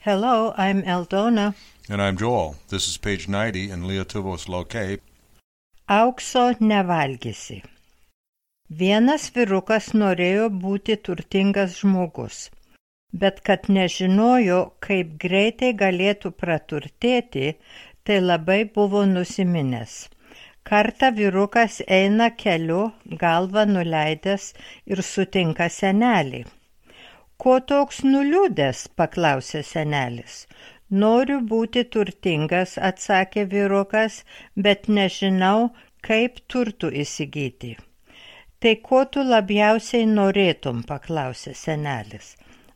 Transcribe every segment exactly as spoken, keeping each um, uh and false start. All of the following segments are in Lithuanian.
Hello, I'm Eldona. And I'm Joel. This is page ninety in Lietuvos Laukai. Aukso nevalgysi. Vienas vyrukas norėjo būti turtingas žmogus, bet kad nežinojo, kaip greitai galėtų praturtėti, tai labai buvo nusiminęs. Kartą vyrukas eina keliu, galvą nuleidęs ir sutinka senelį. Ko toks nuliūdęs, paklausė senelis. Noriu būti turtingas, atsakė vyrukas, bet nežinau, kaip turtų įsigyti. Tai ko tu labiausiai norėtum, paklausė senelis.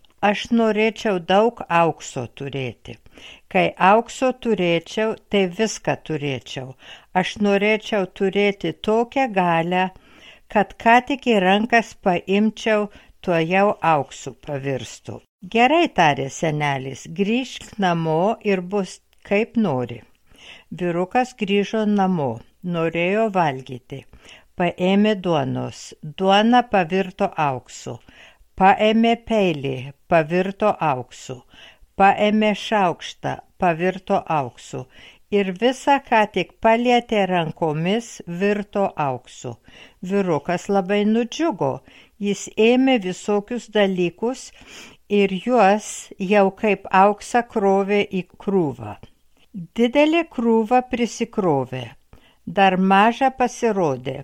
Aš norėčiau daug aukso turėti. Kai aukso turėčiau, tai viską turėčiau. Aš norėčiau turėti tokią galią, kad ką tik į rankas paimčiau, tuo jau auksu pavirstų. Gerai, tarė senelis, grįžk namo ir bus kaip nori. Vyrukas grįžo namo, norėjo valgyti. Paėmė duonos, duona pavirto auksu. Paėmė peilį, pavirto auksu. Paėmė šaukštą, pavirto auksu. Ir visa, ką tik palietė rankomis, virto auksu. Vyrukas labai nudžiugo. Jis ėmė visokius dalykus ir juos jau kaip auksą krovė į krūvą. Didelė krūva prisikrovė. Dar maža pasirodė.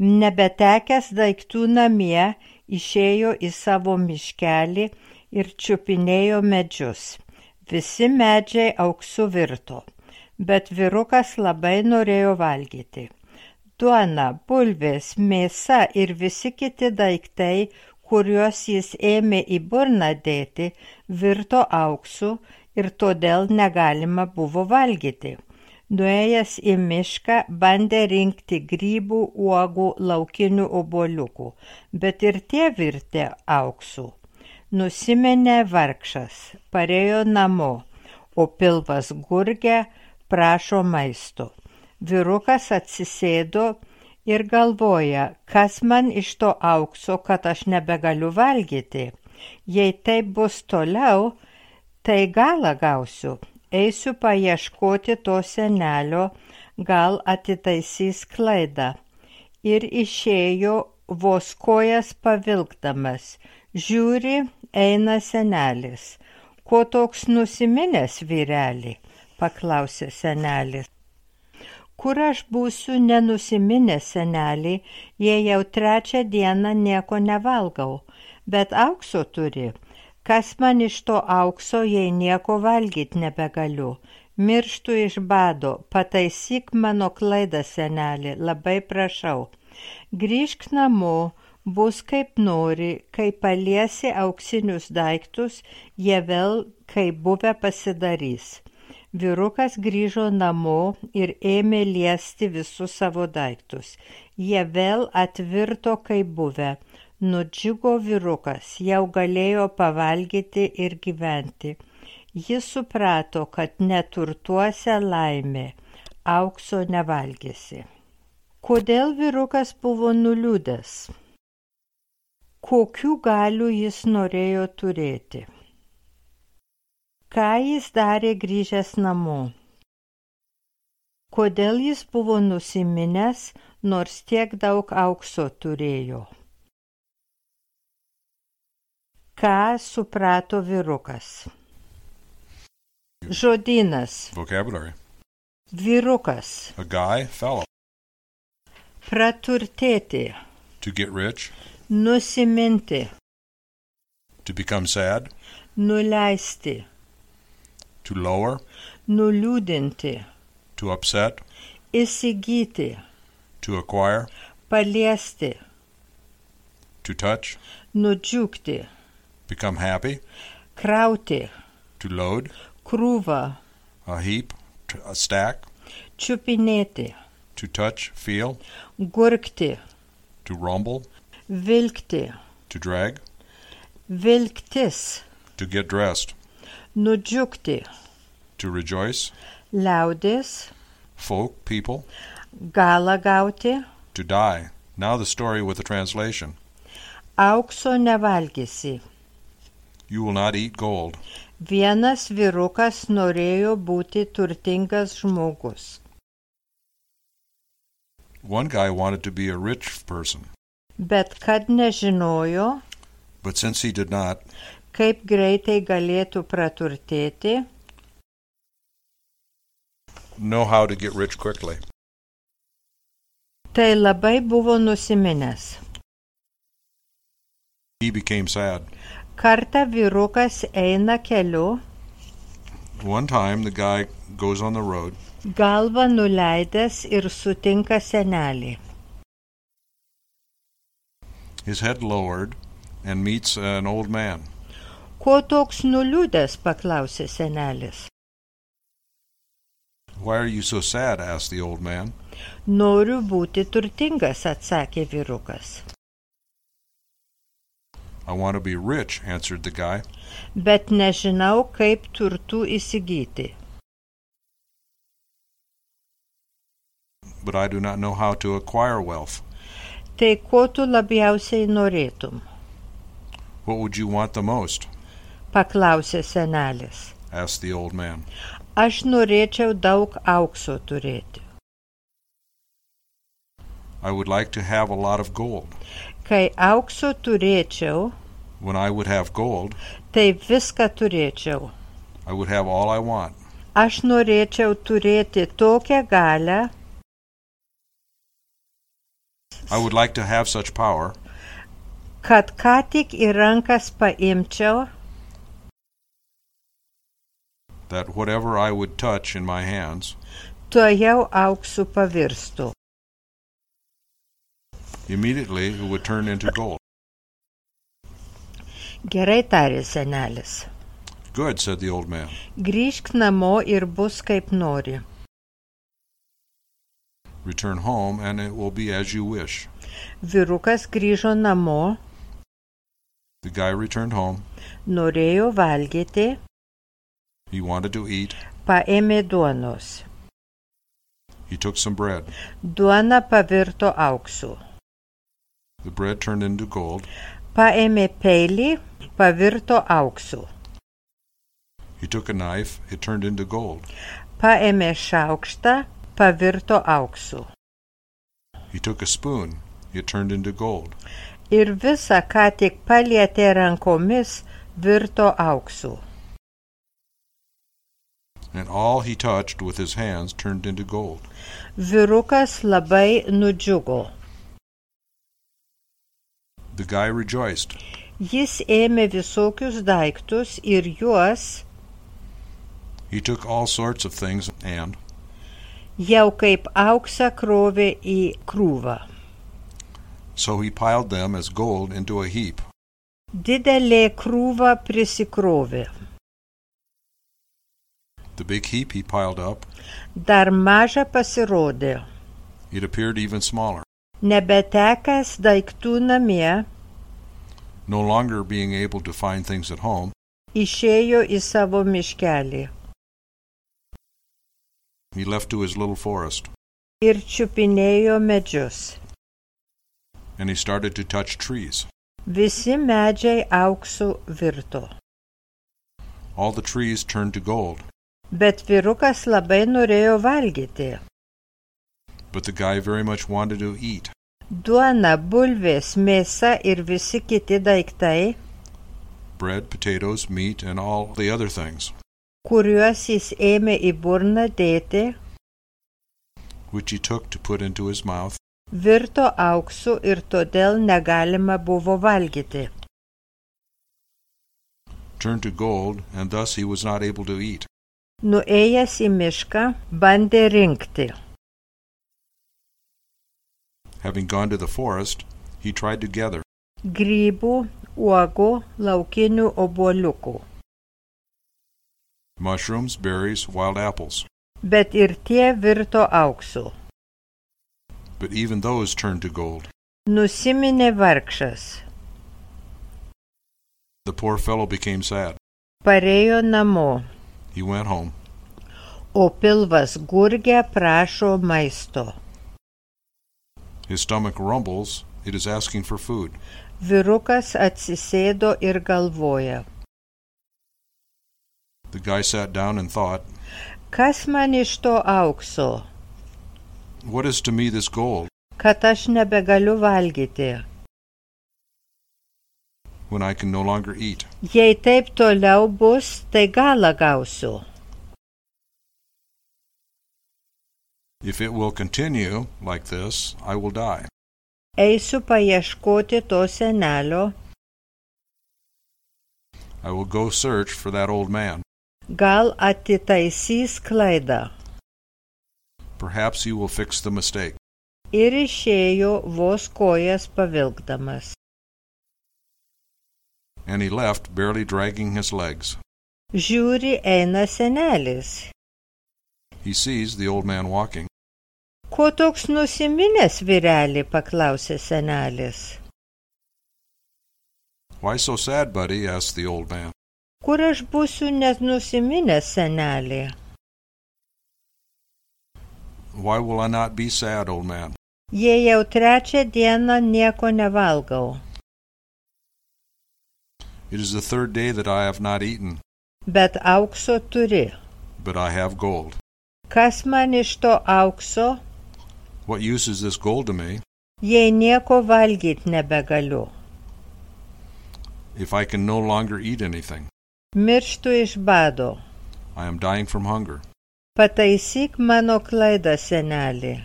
Nebetekęs daiktų namie, išėjo į savo miškelį ir čiupinėjo medžius. Visi medžiai auksu virto, bet vyrukas labai norėjo valgyti. Duona, bulvės, mėsa ir visi kiti daiktai, kuriuos jis ėmė į burną dėti, virto auksu ir todėl negalima buvo valgyti. Nuėjęs į mišką, bandė rinkti grybų, uogų, laukinių obuoliukų, bet ir tie virtė auksu. Nusiminė vargšas, parėjo namo, o pilvas gurgė, prašo maisto. Vyrukas atsisėdo ir galvoja, kas man iš to aukso, kad aš nebegaliu valgyti. Jei taip bus toliau, tai galą gausiu. Eisiu paieškoti to senelio, gal atitaisys klaidą. Ir išėjo vos kojas pavilkdamas. Žiūri, eina senelis. Ko toks nusiminęs, vyreli? Paklausė senelis. Kur aš būsiu nenusiminęs, senelį, jei jau trečią dieną nieko nevalgau, bet aukso turi. Kas man iš to aukso, jei nieko valgyt nebegaliu? Mirštu iš bado, pataisyk mano klaidą, senelį, labai prašau. Grįžk namo, bus kaip nori, kai paliesi auksinius daiktus, jie vėl kaip buvę pasidarys. Vyrukas grįžo namo ir ėmė liesti visus savo daiktus. Jie vėl atvirto kaip buvę. Nudžiugo vyrukas, jau galėjo pavalgyti ir gyventi. Jis suprato, kad neturtuose laimė, aukso nevalgysi. Kodėl vyrukas buvo nuliūdęs? Kokių galių jis norėjo turėti? Ką jis darė grįžęs namo? Kodėl jis buvo nusiminęs, nors tiek daug aukso turėjo? Ką suprato vyrukas? Žodynas. Vocabulary. Vyrukas. A guy, fellow. Praturtėti. To get rich. Nusiminti. To become sad. Nuleisti. To lower. Nuliūdinti. To upset. Įsigyti. To acquire. Paliesti. To touch. Nudžiugti. Become happy. Krauti. To load. Krūva. A heap. A stack. Čiupinėti. To touch, feel. Gurkti. To rumble. Vilkti. To drag. Vilktis. To get dressed. Nudžiugti. To rejoice. Liaudis. Folk, people. Galą gauti. To die. Now the story with the translation. Aukso nevalgysi. You will not eat gold. Vienas vyrukas norėjo būti turtingas žmogus. One guy wanted to be a rich person, Bet kad nežinojo, but since he did not, kaip greitai galėtų praturtėti, know how to get rich quickly. tai labai buvo nusiminęs. He became sad. Kartą vyrukas eina keliu, One time the guy goes on the road, galvą nuleidęs ir sutinka senelį. his head lowered, and meets an old man. Ko toks nuliūdęs, paklausė senelis. Why are you so sad? Asked the old man. Noriu būti turtingas, atsakė vyrukas. I want to be rich, answered the guy. Bet nežinau, kaip turtų įsigyti. But I do not know how to acquire wealth. Tai ko tu labiausiai norėtum? What would you want the most? Paklausė senelis. Asked the old man. Aš norėčiau daug aukso turėti. I would like to have a lot of gold. Kai aukso turėčiau, When I would have gold, tai viską turėčiau. I would have all I want. Aš norėčiau turėti tokią galią, I would like to have such power kad ką tik į rankas paimčiau, that whatever I would touch in my hands, tuojau auksu pavirstų. immediately it would turn into gold. Gerai tarė senelis. Good, said the old man. Grįžk namo ir bus kaip nori. Return home, and it will be as you wish. Vyrukas grįžo namo, The guy returned home. norėjo valgyti, He wanted to eat. paėmė duonos. He took some bread. Duona pavirto auksu. The bread turned into gold. Paėmė peilį, pavirto auksu. He took a knife. It turned into gold. Paėmė šaukštą, pavirto auksu. He took a spoon. It turned into gold. Ir visa, ką tik palietė rankomis, virto auksu. And all he touched with his hands turned into gold. Vyrukas labai nudžiugo. The guy rejoiced. Jis ėmė visokius daiktus ir juos, He took all sorts of things and, jau kaip auksą krovė į krūvą. so he piled them as gold into a heap. Didelė krūva prisikrovė. The big heap he piled up, Dar maža pasirodė. it appeared even smaller. Nebetekęs daiktų namie, No longer being able to find things at home, išėjo į savo miškelį he left to his little forest, ir čiupinėjo medžius. and he started to touch trees. Visi medžiai auksu virto. All the trees turned to gold, Bet vyrukas labai norėjo valgyti. but the guy very much wanted to eat. Duona, bulvės, mėsa ir visi kiti daiktai, Bread, potatoes, meat, and all the other things, kuriuos jis ėmė į burną dėti, which he took to put into his mouth, virto auksu ir todėl negalima buvo valgyti. turned to gold, and thus he was not able to eat. Nuėjęs į mišką, bandė rinkti. Having gone to the forest, he tried to gather Grybų, uogų, laukinių obuoliukų. mushrooms, berries, wild apples, Bet ir tie virto auksu. but even those turned to gold. Nusiminė vargšas. The poor fellow became sad. Parėjo namo, He went home. o pilvas gurgia prašo maisto. His stomach rumbles. It is asking for food. Vyrukas atsisėdo ir galvoja. The guy sat down and thought, Kas man iš to aukso, "What is to me this gold, kad aš nebegaliu valgyti? when I can no longer eat? Jei taip toliau bus, tai galą gausiu. If it will continue like this, I will die." Eisiu paieškoti to senelio, I will go search for that old man. gal atitaisys klaidą. Perhaps he will fix the mistake. Ir išėjo vos kojas pavilkdamas. And he left, barely dragging his legs. Žiūri, eina senelis. He sees the old man walking. Ko toks nusiminęs, vyreli, paklausė senelis. "Why so sad, buddy?" asked the old man. Kur aš būsiu net nusiminęs, senelė? "Why will I not be sad, old man?" Jei jau trečią dieną nieko nevalgau, "It is the third day that I have not eaten, bet aukso turi. but I have gold. Kas man iš to aukso, What use is this gold to me jei nieko valgyt nebegaliu? if I can no longer eat anything? Mirštu iš bado. I am dying from hunger. Pataisyk mano klaidą, senelė.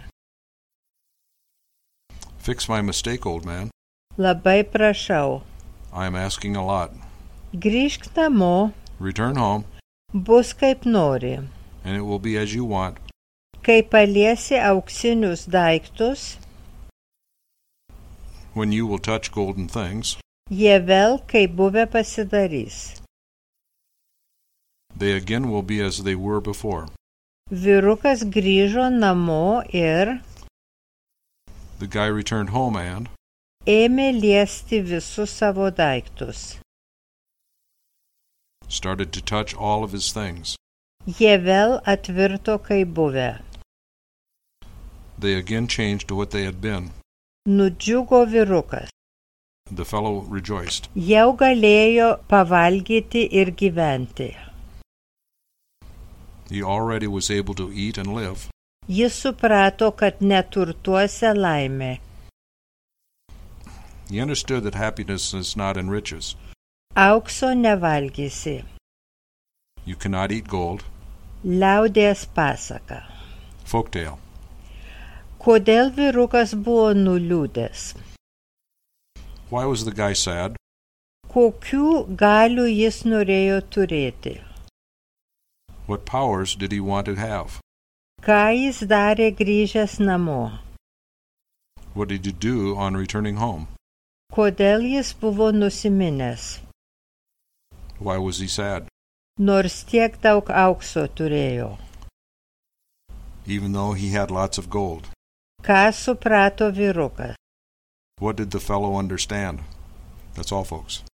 Fix my mistake, old man. Labai prašau. I am asking a lot. Grįžk namo, Return home, bus kaip nori. and it will be as you want. Kai paliesi auksinius daiktus, When you will touch golden things, jie vėl kaip buvę pasidarys. they again will be as they were before. Vyrukas grįžo namo ir The guy returned home and, ėmė liesti visus savo daiktus. started to touch all of his things. Jie vėl atvirto kaip buvę. They again changed to what they had been. Nudžiugo vyrukas. The fellow rejoiced. Jau galėjo pavalgyti ir gyventi. He already was able to eat and live. Jis suprato, kad neturtuose laimė. He understood that happiness is not in riches. Aukso nevalgysi. You cannot eat gold. Liaudies pasaka. Folktale. Kodėl vyrukas buvo nuliūdęs? Why was the guy sad? Kokių galių jis norėjo turėti? What powers did he want to have? Ką jis darė grįžęs namo? What did he do on returning home? Kodėl jis buvo nusiminęs? Why was he sad? Nors tiek daug aukso turėjo. Even though he had lots of gold. Ką suprato vyrukas? What did the fellow understand? That's all, folks.